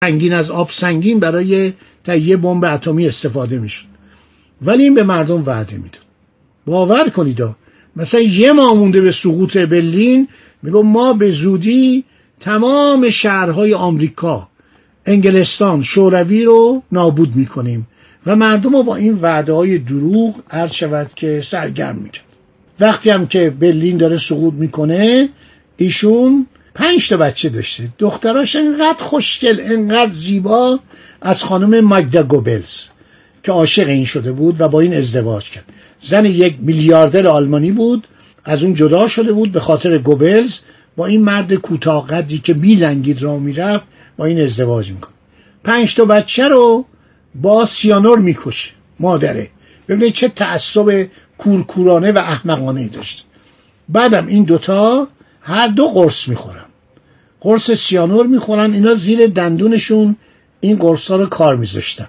سنگین از آب سنگین برای تهیه بمب اتمی استفاده میشد، ولی این به مردم وعده میداد. باور کنید مثلا 1 ماه مونده به سقوط برلین میگم ما به زودی تمام شهرهای آمریکا، انگلستان، شوروی رو نابود میکنیم و مردم رو با این وعده های دروغ عرض شود که سرگرم میکرد. وقتی هم که برلین داره سقوط میکنه، ایشون 5 تا بچه داشته. دختراش انقدر خوشگل، انقدر زیبا، از خانم ماگدا گوبلز که عاشق این شده بود و با این ازدواج کرد. زن 1 میلیاردر آلمانی بود، از اون جدا شده بود به خاطر گوبلز. با این مرد کوتاه قدی که میلنگید راه میرفت با این ازدواج میکنه. 5 تا بچه رو با سیانور میکشه مادره. ببینید چه تعصب کورکورانه و احمقانه داشت. بعدم این دوتا هر دو قرص میخورن، قرص سیانور میخورن. اینا زیر دندونشون این قرصا رو کار میذاشتن.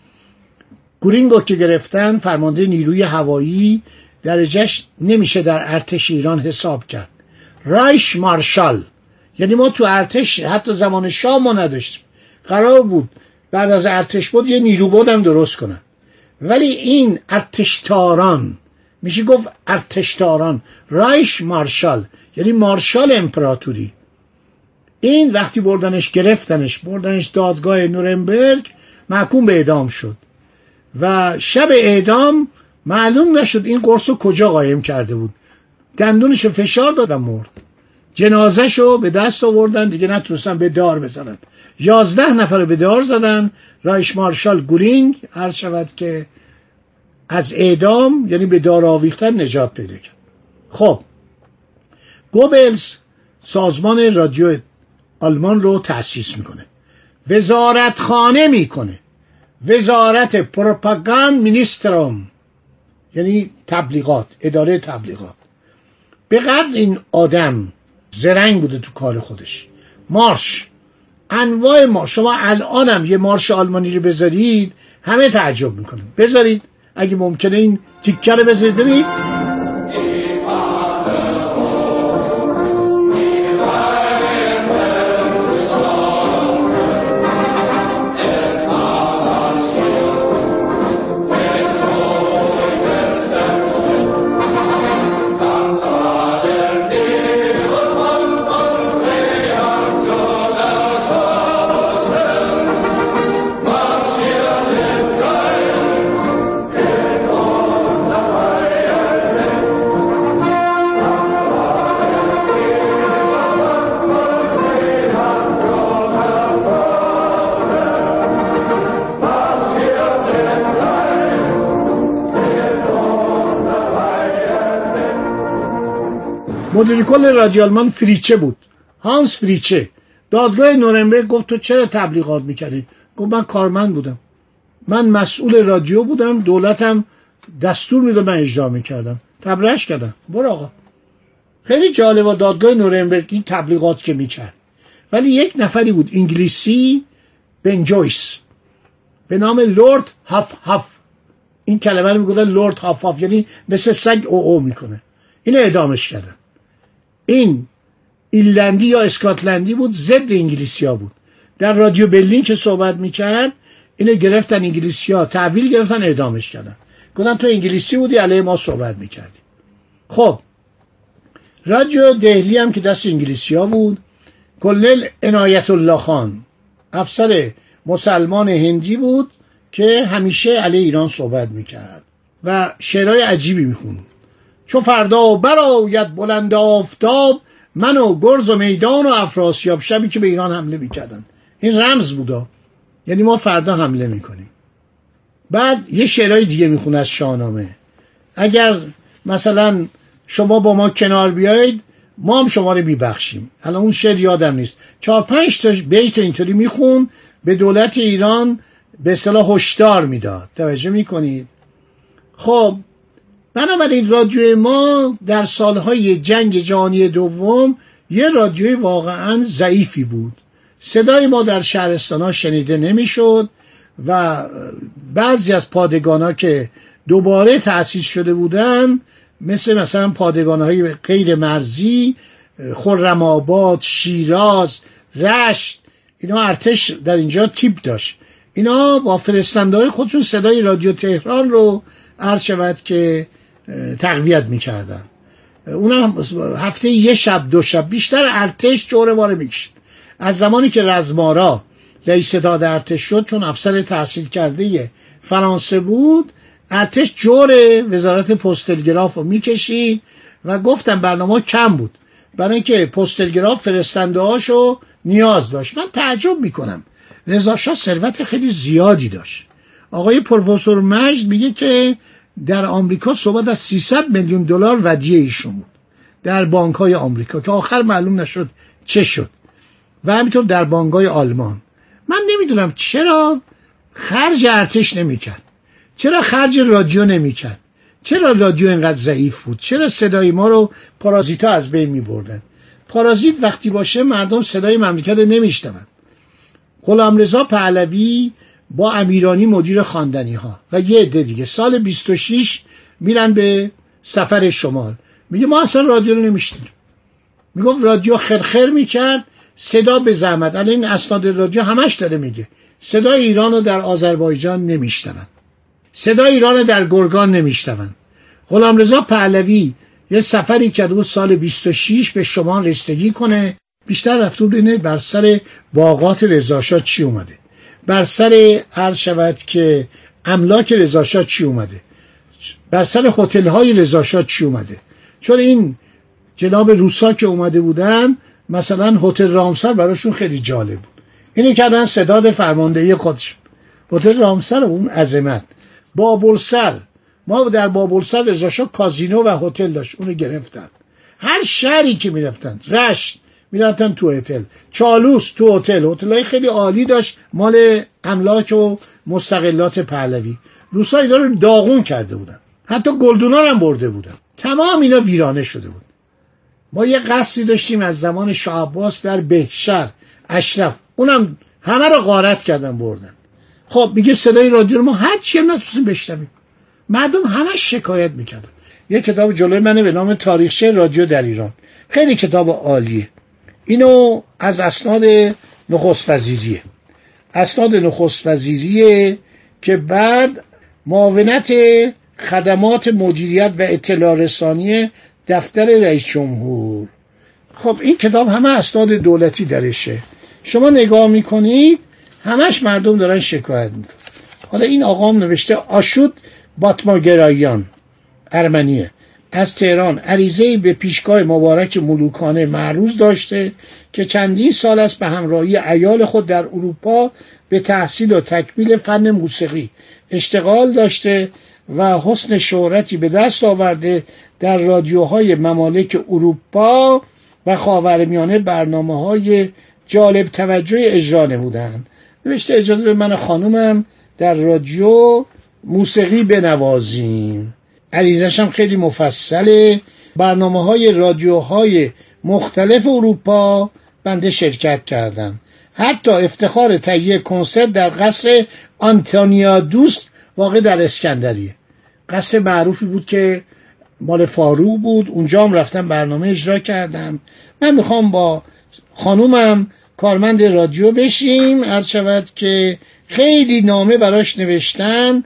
گورینگو که گرفتن، فرمانده نیروی هوایی، درجهش نمیشه در ارتش ایران حساب کرد. رایش مارشال، یعنی ما تو ارتش حتی زمان شاه ما نداشتیم. قرار بود بعد از ارتش بود یه نیروبد هم درست کنن، ولی این ارتشتاران، میشه گفت ارتشتاران، رایش مارشال یعنی مارشال امپراتوری، این وقتی گرفتنش بردنش دادگاه نورنبرگ، محکوم به اعدام شد و شب اعدام معلوم نشد این قرص رو کجا قایم کرده بود. دندونش فشار داد و مرد. جنازه‌شو به دست آوردن، دیگه نتونستن به دار بزنن. 11 نفر به دار زدن. رایش مارشال گورینگ عرض شود که از اعدام، یعنی به دار آویختن، نجات پیدا کرد. خب گوبلز سازمان رادیو آلمان رو تأسیس میکنه، وزارتخانه میکنه، وزارت پروپاگاند مینیستروم، یعنی تبلیغات، اداره تبلیغات. به قدر این آدم زرنگ بوده تو کار خودش. مارش، انواع مارش، شما الانم یه مارش آلمانی رو بذارید همه تعجب میکنن. بذارید اگه ممکنه این تیکه رو بذارید ببینید. مدیر کل رادیو آلمان فریچه بود، هانس فریچه. دادگاه نورنبرگ گفت تو چرا تبلیغات میکردی؟ گفت من کارمند بودم، من مسئول رادیو بودم، دولتم دستور میداد من اجرا میکردم، تبرئه‌اش کردم. برو آقا. خیلی جالبه دادگاه نورنبرگ این تبلیغات که میکرد. ولی یک نفری بود انگلیسی، بن جویس، به نام لورد هاف هاف. این کلمه رو میگفتن لورد هاف هاف، یعنی مثل سگ او میکنه. اینو اعدامش کردن. این ایرلندی یا اسکاتلندی بود، ضد انگلیسیا بود. در رادیو برلین که صحبت میکرد، اینو گرفتن انگلیسیا، تحویل گرفتن، اعدامش کردن. گفتن تو انگلیسی بودی علیه ما صحبت میکردی. خب رادیو دهلی هم که دست انگلیسیا بود. کلنل عنایت الله خان، افسر مسلمان هندی بود که همیشه علیه ایران صحبت میکرد و شعرهای عجیبی میخوند. چو فردا برآید بلند آفتاب، من و گرز و میدان و افراسیاب. شبی که به ایران حمله میکردن، این رمز بودا، یعنی ما فردا حمله میکنیم. بعد یه شعرهای دیگه میخونه از شاهنامه. اگر مثلا شما با ما کنار بیایید ما هم شما رو میبخشیم. الان اون شعر یادم نیست، 4-5 تا بیت اینطوری میخون، به دولت ایران به اصطلاح هشدار میداد. توجه میکنید؟ خب بنابراین رادیوی ما در سالهای جنگ جهانی دوم یه رادیوی واقعا ضعیفی بود. صدای ما در شهرستان‌ها شنیده نمیشد و بعضی از پادگان‌ها که دوباره تأسیس شده بودن، مثلا پادگان‌های غیر مرزی، خرم‌آباد، شیراز، رشت، اینا ارتش در اینجا تیپ داشت. اینا با فرستنده‌های خودشون صدای رادیو تهران رو عرض شود که تقویت میکردن. اونم هفته یه شب دو شب. بیشتر ارتش جوره باره میکشید. از زمانی که رزمارا رئیس ستاد ارتش شد، چون افسر تحصیل کرده فرانسه بود، ارتش جور وزارت پست تلگراف رو میکشید و گفتم برنامه کم بود برای اینکه پست تلگراف فرستنده هاشو نیاز داشت. من تعجب میکنم، رضا شاه ثروت خیلی زیادی داشت. آقای پروفسور مجد میگه که در آمریکا صحبت از 300 میلیون دلار ودیعه ایشون بود در بانک‌های آمریکا که آخر معلوم نشد چه شد، و همینطور در بانک‌های آلمان. من نمیدونم چرا خرج ارتش نمیکرد، چرا خرج رادیو نمیکرد، چرا رادیو اینقدر ضعیف بود، چرا صدای ما رو پارازیتا از بین میبردن. پارازیت وقتی باشه مردم صدای مملکت نمیشنون. غلامرضا پهلوی با امیرانی مدیر خواندنی ها و یه عده دیگه سال 26 میرن به سفر شمال. میگه ما اصلا رادیو رو نمیشنیم. میگفت رادیو خرخر میکرد، صدا به زحمت. الان این اسناد رادیو همش داره میگه صدای ایران رو در آذربایجان نمیشنون، صدای ایران رو در گرگان نمیشنون. غلامرضا پهلوی یه سفری کرد بود سال 26 به شمال رسیدگی کنه. بیشتر رفت ببینه بر سر باغات رضا شاه چی اومده، بر سر عرض شود که املاک رضا شاه چی اومده، بر سر هتل‌های رضا شاه چی اومده. چون این جناب روسا که اومده بودن، مثلا هتل رامسر براشون خیلی جالب بود. اینو کردن ستاد فرماندهی خودشون. هتل رامسر اون عظمت. بابلسر، ما در بابلسر رضا شاه کازینو و هتل داشت، اونو گرفتن. هر شهری که میرفتن، رشت میرفتن تو هتل، چالوس تو هتل، هتلای خیلی عالی داشت مال املاک و مستقلات پهلوی. روسا اینا رو داغون کرده بودن، حتی گلدونا هم برده بودن. تمام اینا ویرانه شده بود. ما یه قصری داشتیم از زمان شاه عباس در بهشهر اشرف، اونم همه رو غارت کردن بردن. خب میگه صدای رادیو رو ما هر چی هم نتونستیم بشنویم. مردم همش شکایت میکردن. یه کتاب جلوی منه به نام تاریخچه رادیو در ایران، خیلی کتاب عالیه. اینو از اسناد نخست وزیریه، اسناد نخست وزیریه که بعد معاونت خدمات مدیریت و اطلاع رسانی دفتر رئیس جمهور. خب این کتاب همه اسناد دولتی درشه. شما نگاه میکنید همش مردم دارن شکایت میکنن. حالا این آقام نوشته آشود باتماگرایان ارمنیه از تهران عریضه‌ای به پیشگاه مبارک ملوکانه معروض داشته که چندین سال است به همراهی عیال خود در اروپا به تحصیل و تکمیل فن موسیقی اشتغال داشته و حسن شهرتی به دست آورده. در رادیوهای ممالک اروپا و خاورمیانه برنامه‌های جالب توجه اجرا نمودند. نوشته اجازه به من خانومم در رادیو موسیقی بنوازیم. عریضش هم خیلی مفصله. برنامه‌های رادیوهای مختلف اروپا بنده شرکت کردم. حتی افتخار تهیه کنسرت در قصر آنتونیادوس واقع در اسکندریه. قصر معروفی بود که مال فاروق بود، اونجا هم رفتم برنامه اجرا کردم. من میخوام با خانومم کارمند رادیو بشیم. عرض شود که خیلی نامه براش نوشتن.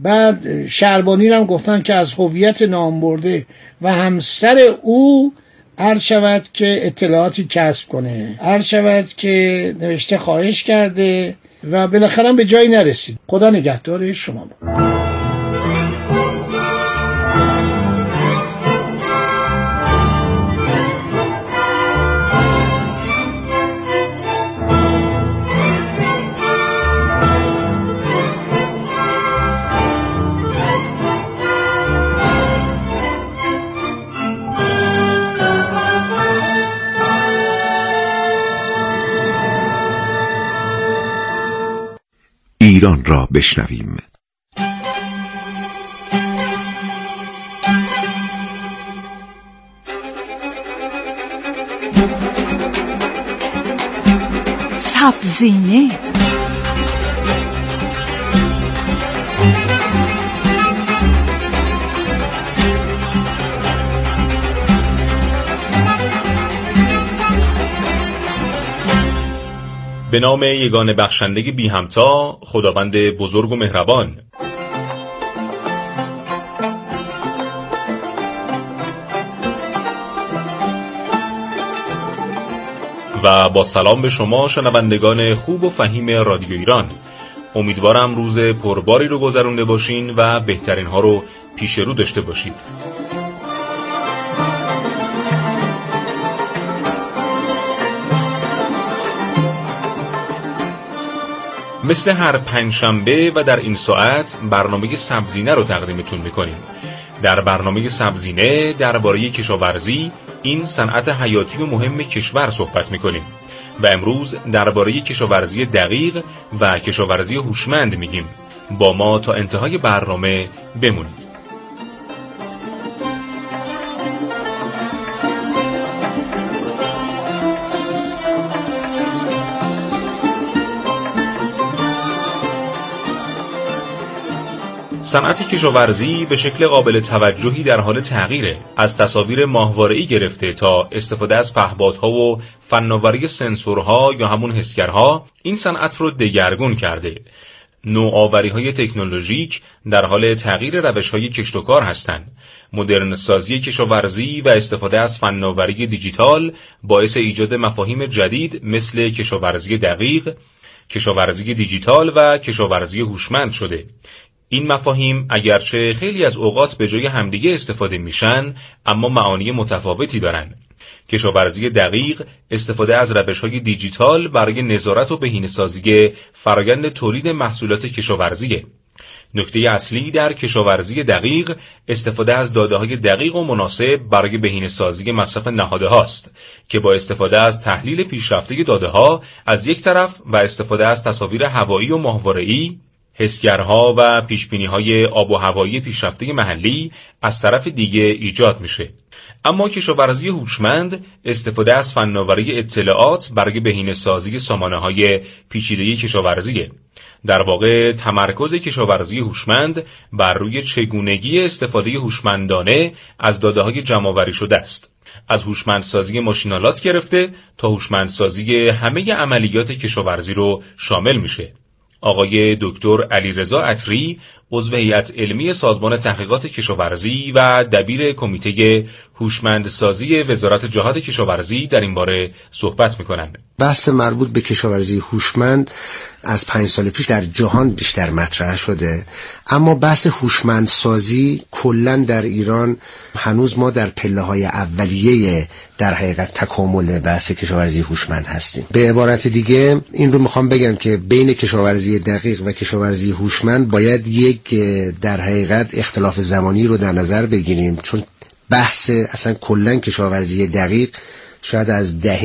بعد شربانی رو هم گفتن که از هویت نامبرده و همسر او عرض شود که اطلاعاتی کسب کنه. عرض شود که نوشته خواهش کرده و بالاخره به جایی نرسید. خدا نگهدار شما. ایران را بشنویم. سبزینه به نام یگانه بخشنده بی همتا، خداوند بزرگ و مهربان. و با سلام به شما شنوندگان خوب و فهیم رادیو ایران. امیدوارم روز پرباری رو گذرونده باشین و بهترین ها رو پیش رو داشته باشید. مثل هر پنجشنبه و در این ساعت برنامه سبزینه رو تقدیمتون میکنیم. در برنامه سبزینه درباره کشاورزی، این صنعت حیاتی و مهم کشور صحبت میکنیم و امروز درباره کشاورزی دقیق و کشاورزی هوشمند میگیم. با ما تا انتهای برنامه بمونید. صنعت کشاورزی به شکل قابل توجهی در حال تغییره. از تصاویر ماهواره‌ای گرفته تا استفاده از پهپادها و فناوری سنسورها یا همون حسگرها این صنعت رو دگرگون کرده. نوآوری‌های تکنولوژیک در حال تغییر روش‌های کشت و کار هستند. مدرن سازی کشاورزی و استفاده از فناوری دیجیتال باعث ایجاد مفاهیم جدید مثل کشاورزی دقیق، کشاورزی دیجیتال و کشاورزی هوشمند شده. این مفاهیم اگرچه خیلی از اوقات به جای همدیگه استفاده میشن، اما معانی متفاوتی دارن. کشاورزی دقیق استفاده از روش‌های دیجیتال برای نظارت و بهینه‌سازی فرآیند تولید محصولات کشاورزیه. نکته اصلی در کشاورزی دقیق استفاده از داده‌های دقیق و مناسب برای بهینه‌سازی مصرف نهادهاست که با استفاده از تحلیل پیشرفته داده‌ها از یک طرف و استفاده از تصاویر هوایی و ماهواره‌ای، حسگرها و پیشبینی‌های آب و هوایی پیشرفته محلی از طرف دیگه ایجاد میشه. اما کشاورزی هوشمند استفاده از فناوری اطلاعات برای بهینه‌سازی سامانه‌های پیچیده کشاورزیه. در واقع تمرکز کشاورزی هوشمند بر روی چگونگی استفاده هوشمندانه از داده‌های جمع‌آوری شده است. از هوشمندسازی ماشین‌آلات گرفته تا هوشمندسازی همه عملیات کشاورزی رو شامل میشه. آقای دکتر علیرضا عطری، عضو هیئت علمی سازمان تحقیقات کشاورزی و دبیر کمیته هوشمندسازی وزارت جهاد کشاورزی در این باره صحبت می‌کنند. بحث مربوط به کشاورزی هوشمند از 5 سال پیش در جهان بیشتر مطرح شده، اما بحث هوشمندسازی کلاً در ایران هنوز ما در پله‌های اولیه در حقیقت تکامل بحث کشاورزی هوشمند هستیم. به عبارت دیگه این رو میخوام بگم که بین کشاورزی دقیق و کشاورزی هوشمند باید یک در حقیقت اختلاف زمانی رو در نظر بگیریم، چون بحث اصلا کلاً کشاورزی دقیق شاید از دهه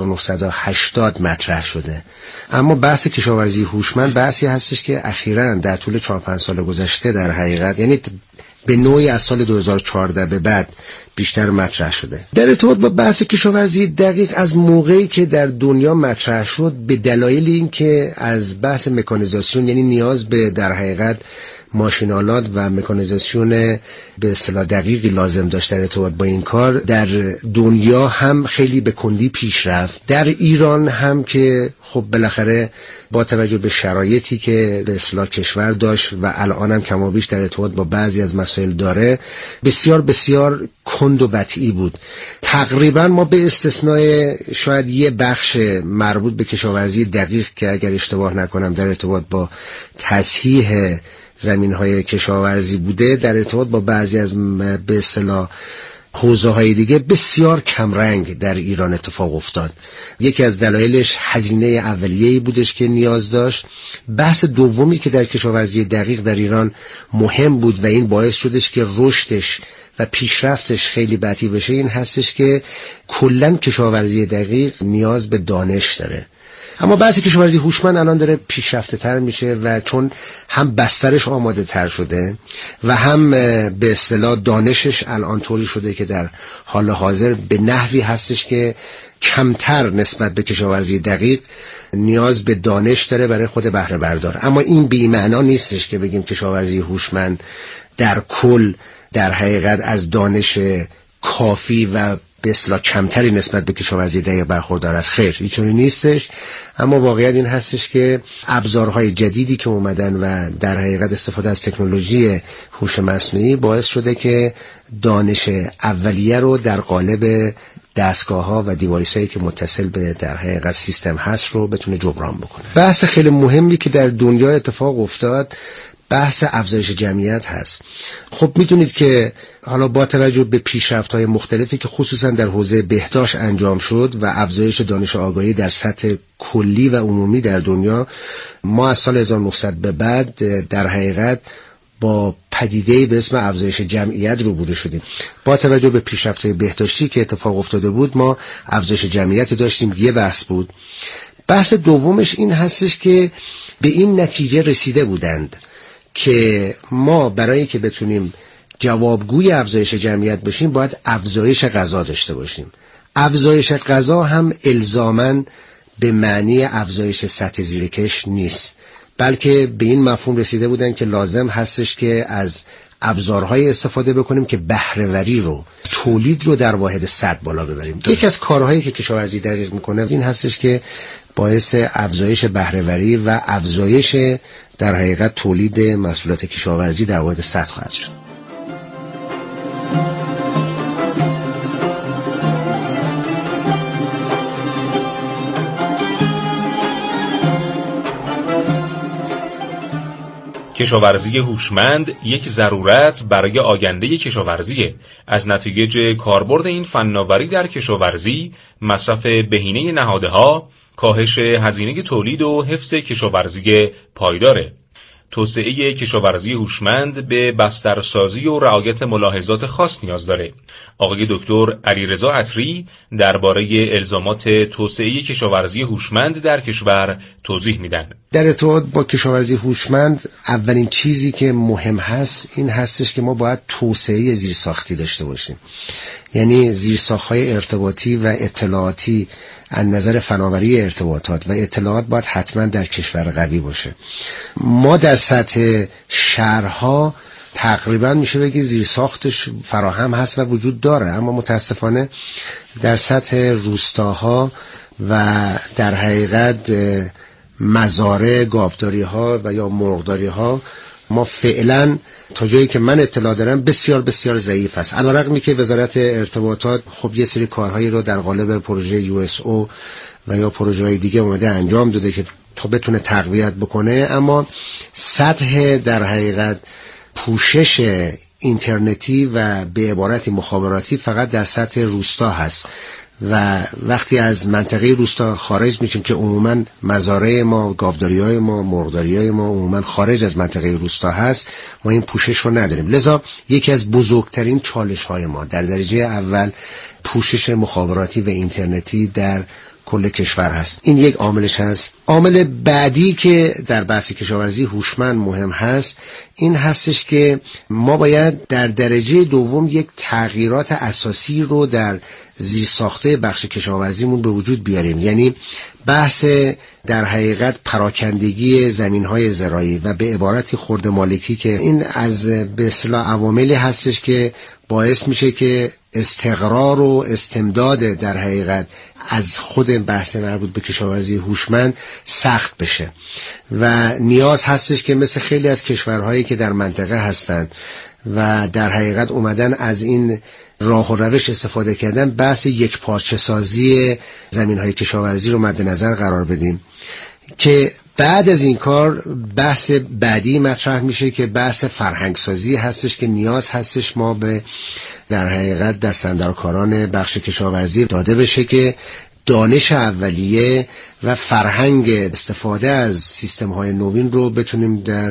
1980 مطرح شده، اما بحث کشاورزی هوشمند بحثی هستش که اخیراً در طول 4-5 سال گذشته در حقیقت، یعنی به نوعی از سال 2014 به بعد بیشتر مطرح شده. در ارتباط با بحث کشاورزی دقیق از موقعی که در دنیا مطرح شد، به دلایل این که از بحث مکانیزاسیون، یعنی نیاز به در حقیقت ماشین‌آلات و مکانیزاسیون به اصطلاح دقیقی لازم داشت در ارتباط با این کار، در دنیا هم خیلی به کندی پیش رفت، در ایران هم که خب بالاخره با توجه به شرایطی که به اصطلاح کشور داشت و الان هم کم و بیش در ارتباط با بعضی از مسائل داره، بسیار بسیار کند و بطیئی بود. تقریبا ما به استثنای شاید یه بخش مربوط به کشاورزی دقیق که اگر اشتباه نکنم در ارتباط با تصحیح زمین‌های کشاورزی بوده، در ارتباط با بعضی از به اصطلاح حوزه‌های دیگه بسیار کمرنگ در ایران اتفاق افتاد. یکی از دلایلش هزینه اولیه‌ای بودش که نیاز داشت. بحث دومی که در کشاورزی دقیق در ایران مهم بود و این باعث شدش که رشدش و پیشرفتش خیلی بطیء بشه، این هستش که کلاً کشاورزی دقیق نیاز به دانش داره. اما بعضی کشاورزی هوشمند الان داره پیشرفته تر میشه و چون هم بسترش آماده تر شده و هم به اصطلاح دانشش الان طوری شده که در حال حاضر به نحوی هستش که کمتر نسبت به کشاورزی دقیق نیاز به دانش داره برای خود بهره بردار. اما این بی معنا نیستش که بگیم کشاورزی هوشمند در کل در حقیقت از دانش کافی و به اصطلاح کمتری نسبت به کشاورزی دقیق برخوردار است. خیر، هیچونی نیستش، اما واقعیت این هستش که ابزارهای جدیدی که اومدن و در حقیقت استفاده از تکنولوژی هوش مصنوعی باعث شده که دانش اولیه رو در قالب دستگاه‌ها و دیوایس‌هایی که متصل به در حقیقت سیستم هست رو بتونه جبران بکنه. بحث خیلی مهمی که در دنیا اتفاق افتاد بحث افزایش جمعیت هست. خب میدونید که حالا با توجه به پیشرفت‌های مختلفی که خصوصا در حوزه بهداشت انجام شد و افزایش دانش آگاهی در سطح کلی و عمومی در دنیا، ما از سال 1900 به بعد در حقیقت با پدیده‌ای به اسم افزایش جمعیت روبرو شدیم. با توجه به پیشرفت‌های بهداشتی که اتفاق افتاده بود، ما افزایش جمعیت داشتیم. یه بحث بود. بحث دومش این هستش که به این نتیجه رسیده بودند که ما برای که بتونیم جوابگوی افزایش جمعیت باشیم باید افزایش غذا داشته باشیم. افزایش غذا هم الزاماً به معنی افزایش سطح زیرکش نیست، بلکه به این مفهوم رسیده بودن که لازم هستش که از ابزارهای استفاده بکنیم که بهره‌وری رو، تولید رو در واحد صد بالا ببریم. یکی از کارهایی که کشاورزی دقیق میکنه این هستش که باعث افزایش بهره‌وری و افزایش در حقیقت تولید محصولات کشاورزی در واحد صد خواهد شد. کشاورزی هوشمند یک ضرورت برای آینده کشاورزیه. از نتایج کاربرد این فناوری در کشاورزی، مصرف بهینه نهادها، کاهش هزینه تولید و حفظ کشاورزی پایداره. توسعه کشاورزی هوشمند به بسترسازی و رعایت ملاحظات خاص نیاز داره. آقای دکتر علیرضا عطری درباره الزامات توسعه کشاورزی هوشمند در کشور توضیح میدن. در ارتباط با کشاورزی هوشمند اولین چیزی که مهم هست این هستش که ما باید توسعه زیرساختی داشته باشیم. یعنی زیرساخت‌های ارتباطی و اطلاعاتی از نظر فناوری ارتباطات و اطلاعات باید حتما در کشور قوی باشه. ما در سطح شهرها تقریبا میشه بگید زیرساختش فراهم هست و وجود داره، اما متاسفانه در سطح روستاها و در حقیقت مزارع گاوداری ها و یا مرغداری ها ما فعلا تا جایی که من اطلاع دارم بسیار بسیار ضعیف است. علیرغمی که وزارت ارتباطات خب یه سری کارهایی رو در قالب پروژه USO و یا پروژه‌های دیگه اومده انجام داده که تا بتونه تقویت بکنه، اما سطح در حقیقت پوشش اینترنتی و به عبارتی مخابراتی فقط در سطح روستا هست و وقتی از منطقه روستا خارج میشیم که عموما مزارع ما، گاوداری‌های ما، مرغداری‌های ما عموما خارج از منطقه روستا هست، ما این پوشش رو نداریم. لذا یکی از بزرگترین چالش‌های ما در درجه اول پوشش مخابراتی و اینترنتی در کل کشور هست. این یک عاملش هست. عامل بعدی که در بحث کشاورزی هوشمند مهم هست این هستش که ما باید در درجه دوم یک تغییرات اساسی رو در زیرساخته بخش کشاورزیمون به وجود بیاریم. یعنی بحث در حقیقت پراکندگی زمین‌های زراعی و به عبارتی خرده مالکی که این از به اصطلاح عواملی هستش که باعث میشه که استقرار و استمداد در حقیقت از خود بحث مربوط به کشاورزی هوشمند سخت بشه و نیاز هستش که مثل خیلی از کشورهایی که در منطقه هستند و در حقیقت اومدن از این راه و روش استفاده کردن، بحث یک پارچه سازی زمین‌های کشاورزی رو مد نظر قرار بدیم که بعد از این کار بحث بعدی مطرح میشه که بحث فرهنگسازی هستش که نیاز هستش ما به در حقیقت دستاندرکاران بخش کشاورزی داده بشه که دانش اولیه و فرهنگ استفاده از سیستم‌های نوین رو بتونیم در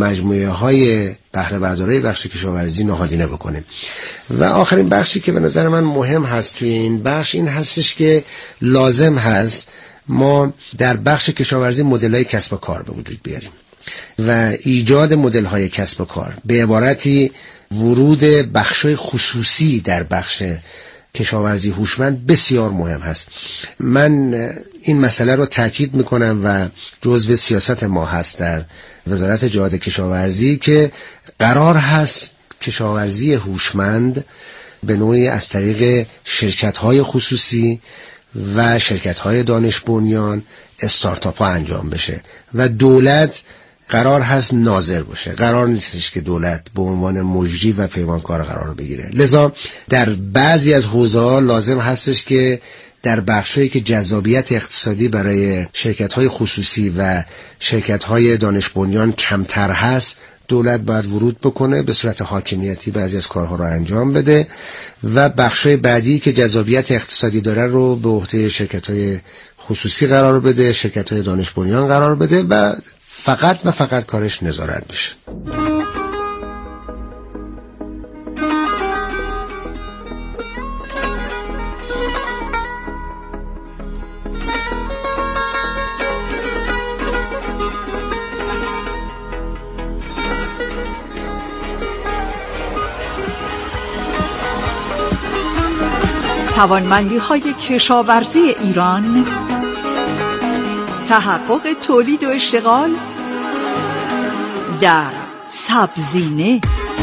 مجموعه‌های بهره برداری بخش کشاورزی نهادینه بکنیم. و آخرین بخشی که به نظر من مهم هست توی این بخش این هستش که لازم هست ما در بخش کشاورزی مدل‌های کسب و کار به وجود بیاریم و ایجاد مدل‌های کسب و کار به عبارتی ورود بخش‌های خصوصی در بخش کشاورزی هوشمند بسیار مهم هست. من این مسئله رو تاکید میکنم و جزو سیاست ما هست در وزارت جهاد کشاورزی که قرار هست کشاورزی هوشمند به نوعی از طریق شرکت‌های خصوصی و شرکت‌های دانش بنیان استارتاپ ها انجام بشه و دولت قرار هست ناظر باشه. قرار نیستش که دولت به عنوان مجری و پیمانکار قرار بگیره. لذا در بعضی از حوزه‌ها لازم هستش که در بخشایی که جذابیت اقتصادی برای شرکت‌های خصوصی و شرکت‌های دانش بنیان کمتر هست، دولت باید ورود بکنه، به صورت حاکمیتی بعضی از کارها رو انجام بده و بخشای بعدی که جذابیت اقتصادی داره رو به عهده شرکت‌های خصوصی قرار بده، شرکت‌های دانش بنیان قرار بده و فقط کارش نظارت بشه. توانمندی‌های کشاورزی ایران، تحقق تولید و اشتغال در سبزینه.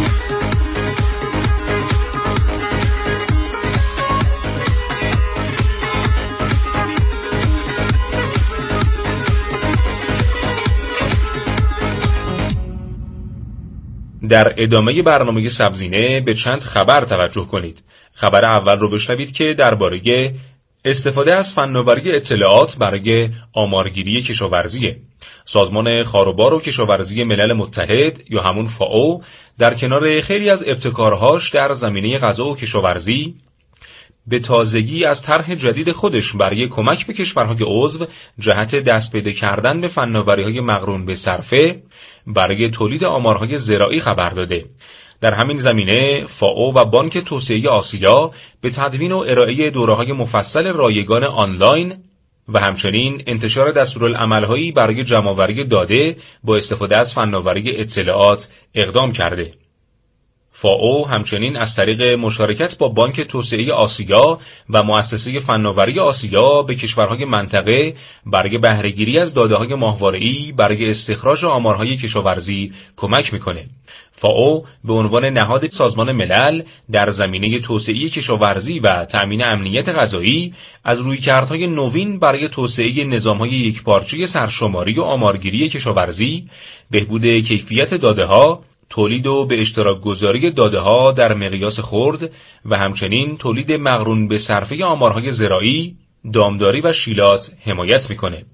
در ادامه برنامه سبزینه به چند خبر توجه کنید. خبر اول رو بشنوید که درباره استفاده از فناوری اطلاعات برای آمارگیری کشاورزی. سازمان خاروبار و کشاورزی ملل متحد یا همون فائو در کنار خیلی از ابتکارهاش در زمینه غذا و کشاورزی به تازگی از طرح جدید خودش برای کمک به کشورهای عضو جهت دست پیدا کردن به فناوری‌های مقرون به صرفه برای تولید آمارهای زراعی خبر داده. در همین زمینه فائو و بانک توسعه آسیا به تدوین و ارائه دوره‌های مفصل رایگان آنلاین و همچنین انتشار دستورالعمل‌هایی برای جمع‌آوری داده با استفاده از فناوری اطلاعات اقدام کرده. فائو همچنین از طریق مشارکت با بانک توسعه آسیا و مؤسسه فناوری آسیا به کشورهای منطقه برای بهره‌گیری از داده‌های ماهواره‌ای برای استخراج آمارهای کشاورزی کمک می‌کنه. فائو به عنوان نهاد سازمان ملل در زمینه توسعه کشاورزی و تأمین امنیت غذایی از رویکردهای نوین برای توسعه نظام‌های یکپارچه سرشماری و آمارگیری کشاورزی، بهبود کیفیت داده‌ها، تولید و به اشتراک گذاری داده‌ها در مقیاس خرد و همچنین تولید مقرون به صرفه آمارهای زراعی، دامداری و شیلات حمایت می‌کنه.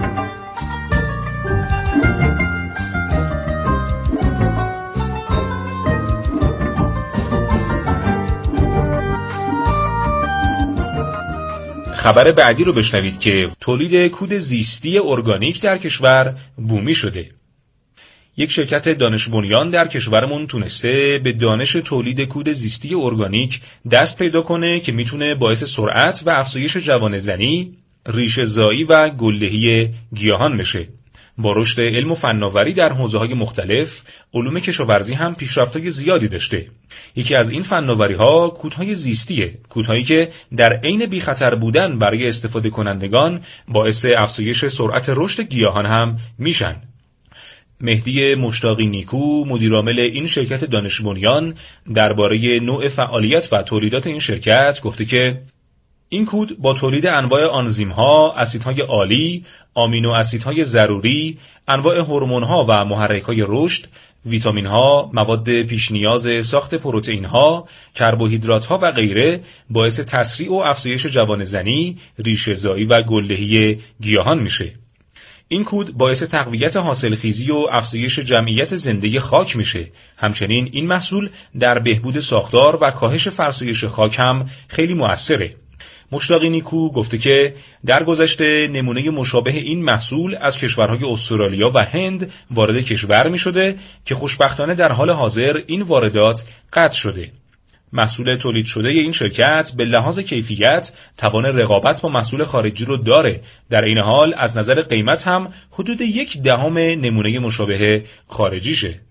خبر بعدی رو بشنوید که تولید کود زیستی ارگانیک در کشور بومی شده. یک شرکت دانش بنیان در کشورمون تونسته به دانش تولید کود زیستی ارگانیک دست پیدا کنه که میتونه باعث سرعت و افزایش جوانه‌زنی، ریشه‌زایی و گلدهی گیاهان بشه. با رشد علم و فناوری در حوزه‌های مختلف، علوم کشاورزی هم پیشرفت‌های زیادی داشته. یکی از این فناوری‌ها کودهای زیستیه، کودهایی که در عین بی‌خطر بودن برای استفاده کنندگان باعث افزایش سرعت رشد گیاهان هم میشن. مهدی مشتاقی نیکو، مدیرعامل این شرکت دانش بنیان، درباره نوع فعالیت و تولیدات این شرکت گفته که این کود با تولید انواع آنزیم‌ها، اسیدهای آلی، آمینو اسیدهای ضروری، انواع هورمون‌ها و محرک‌های رشد، ویتامین‌ها، مواد پیش نیاز ساخت پروتئین‌ها، کربوهیدرات‌ها و غیره باعث تسریع و افزایش جوانه‌زنی، ریشه‌زایی و گلدهی گیاهان میشه. این کود باعث تقویت حاصلخیزی و افزایش جمعیت زنده خاک میشه. همچنین این محصول در بهبود ساختار و کاهش فرسایش خاک هم خیلی مؤثره. مشتاقی نیکو گفته که در گذشته نمونه مشابه این محصول از کشورهای استرالیا و هند وارد کشور می شده که خوشبختانه در حال حاضر این واردات قطع شده. محصول تولید شده این شرکت به لحاظ کیفیت توان رقابت با محصول خارجی رو داره. در این حال از نظر قیمت هم حدود 1/10 نمونه مشابه خارجیشه.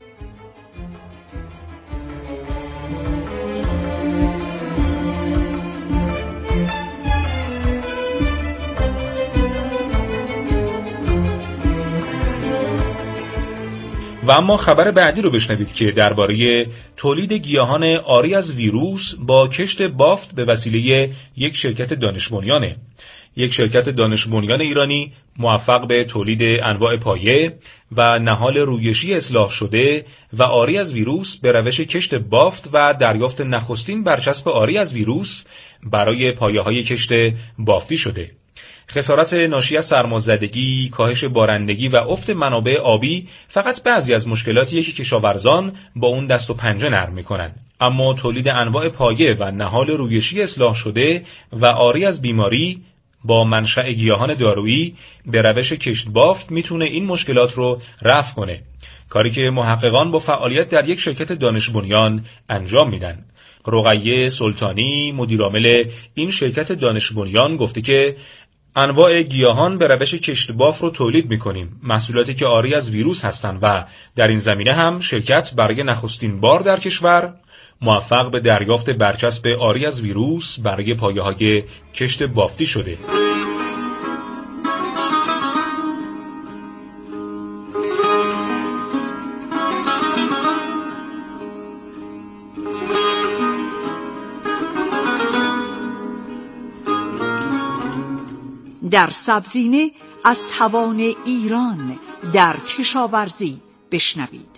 و اما خبر بعدی رو بشنوید که درباره تولید گیاهان عاری از ویروس با کشت بافت به وسیله یک شرکت دانش بنیانه. یک شرکت دانش بنیان ایرانی موفق به تولید انواع پایه و نهال رویشی اصلاح شده و عاری از ویروس به روش کشت بافت و دریافت نخستین برچسب عاری از ویروس برای پایه‌های کشت بافتی شده. خسارت ناشی از سرمازدگی، کاهش بارندگی و افت منابع آبی فقط بعضی از مشکلاتیه که کشاورزان با اون دست و پنجه نرم میکنن. اما تولید انواع پایه و نهال رویشی اصلاح شده و عاری از بیماری با منشأ گیاهان دارویی به روش کشت بافت میتونه این مشکلات رو رفع کنه. کاری که محققان با فعالیت در یک شرکت دانش بنیان انجام میدن. رقیه سلطانی مدیرعامل این شرکت دانش بنیان گفته که انواع گیاهان به روش کشت بافت رو تولید میکنیم، محصولاتی که عاری از ویروس هستند و در این زمینه هم شرکت برای نخستین بار در کشور موفق به دریافت برچسب عاری از ویروس برای پایه‌های کشت بافتی شده. در سبزینه از توان ایران در کشاورزی بشنوید.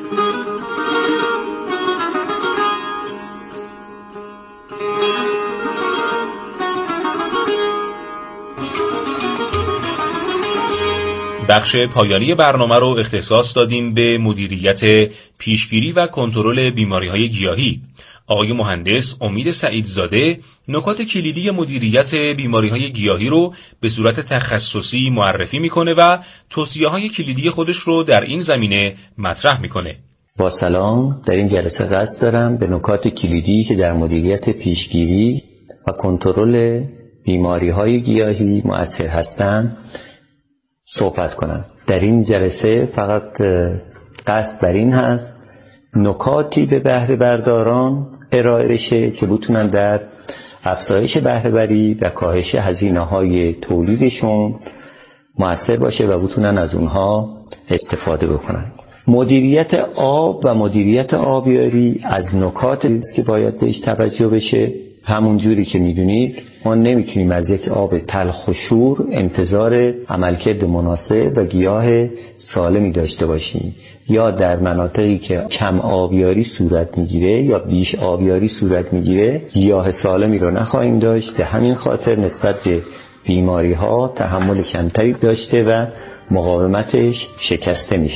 بخش پایانی برنامه رو اختصاص دادیم به مدیریت پیشگیری و کنترل بیماری‌های گیاهی. آقای مهندس امید سعیدزاده نکات کلیدی مدیریت بیماری‌های گیاهی رو به صورت تخصصی معرفی میکنه و توصیه‌های کلیدی خودش رو در این زمینه مطرح میکنه. با سلام، در این جلسه قصد دارم به نکات کلیدی که در مدیریت پیشگیری و کنترل بیماری‌های گیاهی مؤثر هستند صحبت کنم. در این جلسه فقط قصد بر این هست نکاتی به بهره برداران ارائه بشه که بتونن در افزایش بهره وری و کاهش هزینه‌های تولیدشون مؤثر باشه و بتونن از اونها استفاده بکنن. مدیریت آب و مدیریت آبیاری از نکاتی است که باید بهش توجه بشه. همون جوری که میدونید ما نمیتونیم از یک آب تلخ و شور انتظار عملکرد مناسب و گیاه سالمی داشته باشیم. یا در مناطقی که کم آبیاری صورت میگیره یا بیش آبیاری صورت میگیره گیاه سالمی رو نخواهیم داشت. به همین خاطر نسبت به بیماری ها تحمل کمتری داشته و مقاومتش شکسته میشه.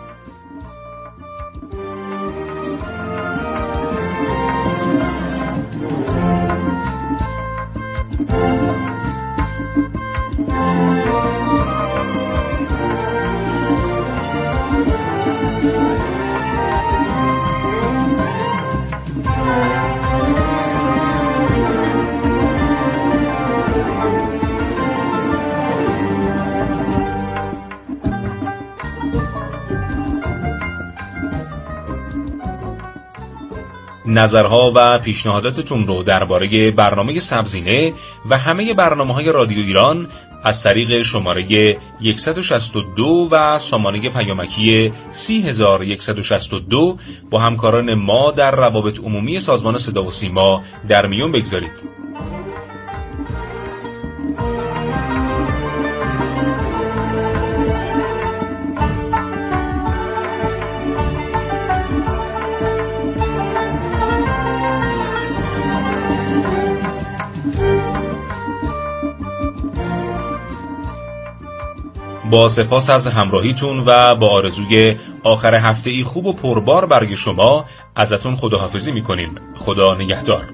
نظرها و پیشنهاداتتون رو درباره برنامه سبزینه و همه برنامه‌های رادیو ایران از طریق شماره 162 و سامانه پیامکی 30162 با همکاران ما در روابط عمومی سازمان صدا و سیما در میون بگذارید. با سپاس از همراهیتون و با آرزوی آخر هفته‌ای خوب و پربار برای شما ازتون خداحافظی می‌کنیم. خدا نگهدار.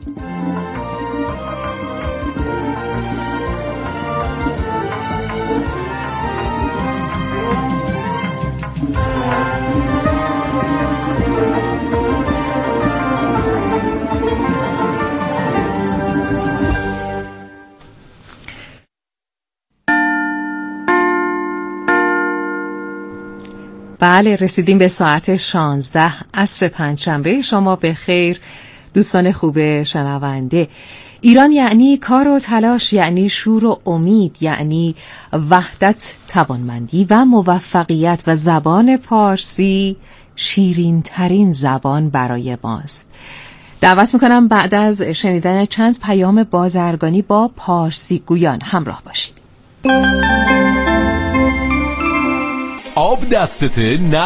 بله، رسیدیم به ساعت 16 عصر پنجشنبه. شما به خیر دوستان خوب شنونده. ایران یعنی کار و تلاش، یعنی شور و امید، یعنی وحدت، توانمندی و موفقیت. و زبان پارسی شیرین ترین زبان برای ماست. دعوت میکنم بعد از شنیدن چند پیام بازرگانی با پارسی گویان همراه باشید. آب دستته، نه